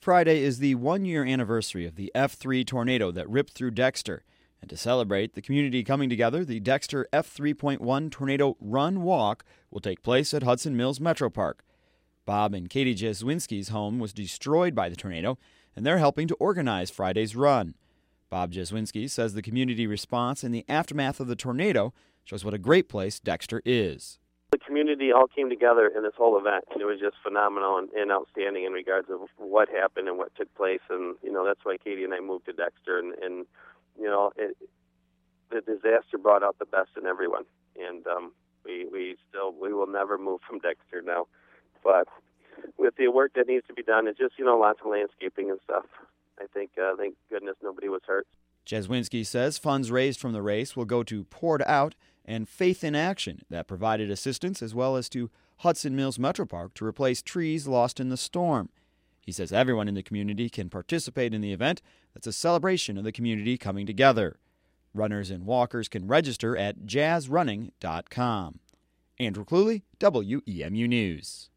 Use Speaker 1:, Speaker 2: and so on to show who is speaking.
Speaker 1: Friday is the one-year anniversary of the F3 tornado that ripped through Dexter. And to celebrate the community coming together, the Dexter F3.1 Tornado Run Walk will take place at Hudson Mills Metro Park. Bob and Katie Jeswinski's home was destroyed by the tornado, and they're helping to organize Friday's run. Bob Jeswinski says the community response in the aftermath of the tornado shows what a great place Dexter is.
Speaker 2: The community all came together in this whole event, and it was just phenomenal and outstanding in regards of what happened and what took place. And, that's why Katie and I moved to Dexter. And the disaster brought out the best in everyone. And we will never move from Dexter now. But with the work that needs to be done, it's just, lots of landscaping and stuff. I think, thank goodness nobody was hurt.
Speaker 1: Jeswinski says funds raised from the race will go to Poured Out and Faith in Action that provided assistance, as well as to Hudson Mills Metro Park to replace trees lost in the storm. He says everyone in the community can participate in the event. That's a celebration of the community coming together. Runners and walkers can register at jazzrunning.com. Andrew Cluley, WEMU News.